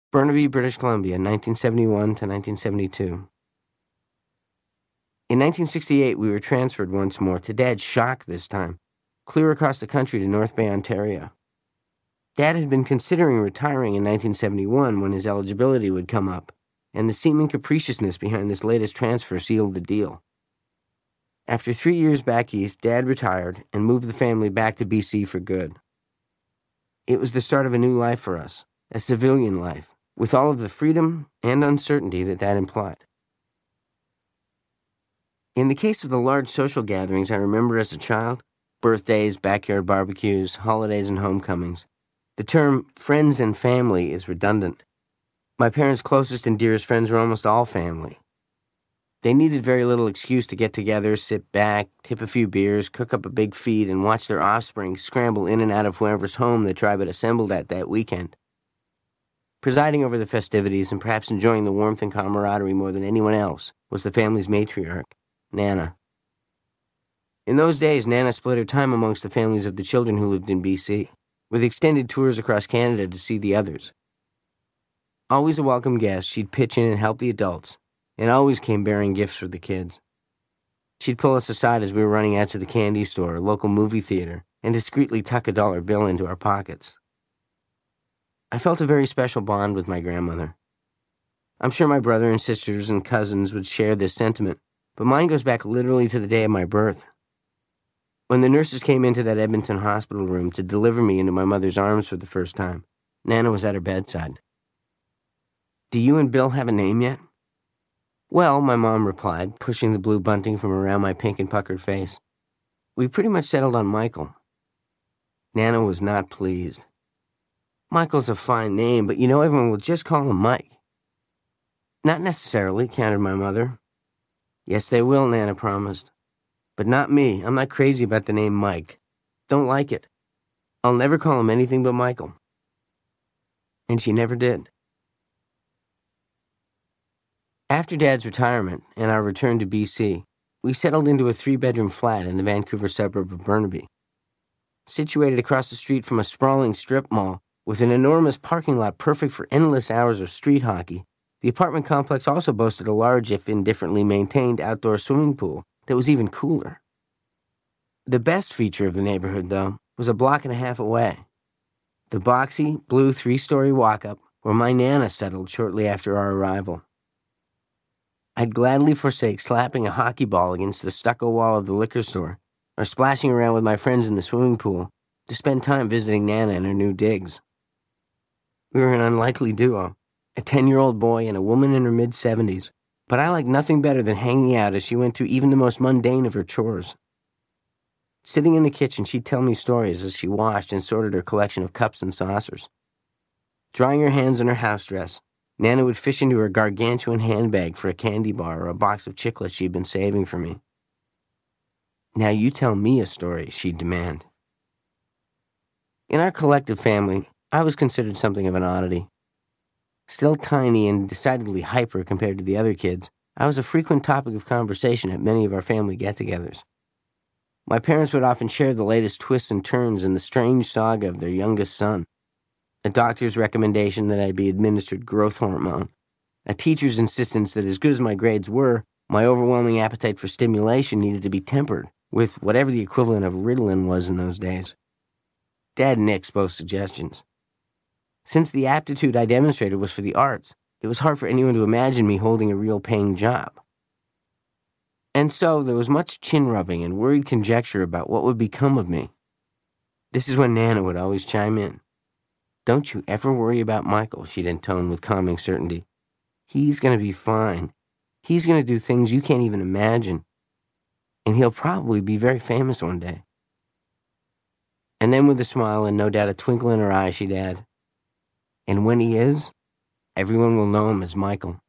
Burnaby, British Columbia, 1971 to 1972. In 1968, we were transferred once more, to Dad's shock this time, clear across the country to North Bay, Ontario. Dad had been considering retiring in 1971 when his eligibility would come up, and the seeming capriciousness behind this latest transfer sealed the deal. After 3 years back east, Dad retired and moved the family back to BC for good. It was the start of a new life for us, a civilian life, with all of the freedom and uncertainty that implied. In the case of the large social gatherings I remember as a child, birthdays, backyard barbecues, holidays, and homecomings, the term friends and family is redundant. My parents' closest and dearest friends were almost all family. They needed very little excuse to get together, sit back, tip a few beers, cook up a big feed, and watch their offspring scramble in and out of whoever's home the tribe had assembled at that weekend. Presiding over the festivities and perhaps enjoying the warmth and camaraderie more than anyone else was the family's matriarch, Nana. In those days, Nana split her time amongst the families of the children who lived in BC, with extended tours across Canada to see the others. Always a welcome guest, she'd pitch in and help the adults, and always came bearing gifts for the kids. She'd pull us aside as we were running out to the candy store or local movie theater and discreetly tuck a $1 bill into our pockets. I felt a very special bond with my grandmother. I'm sure my brother and sisters and cousins would share this sentiment, but mine goes back literally to the day of my birth. When the nurses came into that Edmonton hospital room to deliver me into my mother's arms for the first time, Nana was at her bedside. "Do you and Bill have a name yet?" "Well," my mom replied, pushing the blue bunting from around my pink and puckered face. "We pretty much settled on Michael." Nana was not pleased. "Michael's a fine name, but everyone will just call him Mike." "Not necessarily," countered my mother. "Yes, they will," Nana promised. "But not me. I'm not crazy about the name Mike. Don't like it. I'll never call him anything but Michael." And she never did. After Dad's retirement and our return to BC, we settled into a 3-bedroom flat in the Vancouver suburb of Burnaby. Situated across the street from a sprawling strip mall with an enormous parking lot perfect for endless hours of street hockey, the apartment complex also boasted a large, if indifferently maintained, outdoor swimming pool that was even cooler. The best feature of the neighborhood, though, was a block and a half away. The boxy, blue 3-story walk-up where my Nana settled shortly after our arrival. I'd gladly forsake slapping a hockey ball against the stucco wall of the liquor store or splashing around with my friends in the swimming pool to spend time visiting Nana and her new digs. We were an unlikely duo, a 10-year-old boy and a woman in her mid-70s, but I liked nothing better than hanging out as she went through even the most mundane of her chores. Sitting in the kitchen, she'd tell me stories as she washed and sorted her collection of cups and saucers. Drying her hands on her house dress, Nana would fish into her gargantuan handbag for a candy bar or a box of chiclets she'd been saving for me. "Now you tell me a story," she'd demand. In our collective family, I was considered something of an oddity. Still tiny and decidedly hyper compared to the other kids, I was a frequent topic of conversation at many of our family get-togethers. My parents would often share the latest twists and turns in the strange saga of their youngest son. A doctor's recommendation that I be administered growth hormone. A teacher's insistence that as good as my grades were, my overwhelming appetite for stimulation needed to be tempered with whatever the equivalent of Ritalin was in those days. Dad nixed both suggestions. Since the aptitude I demonstrated was for the arts, it was hard for anyone to imagine me holding a real paying job. And so there was much chin-rubbing and worried conjecture about what would become of me. This is when Nana would always chime in. "Don't you ever worry about Michael," she'd intone with calming certainty. "He's going to be fine. He's going to do things you can't even imagine. And he'll probably be very famous one day." And then with a smile and no doubt a twinkle in her eye, she'd add, "And when he is, everyone will know him as Michael."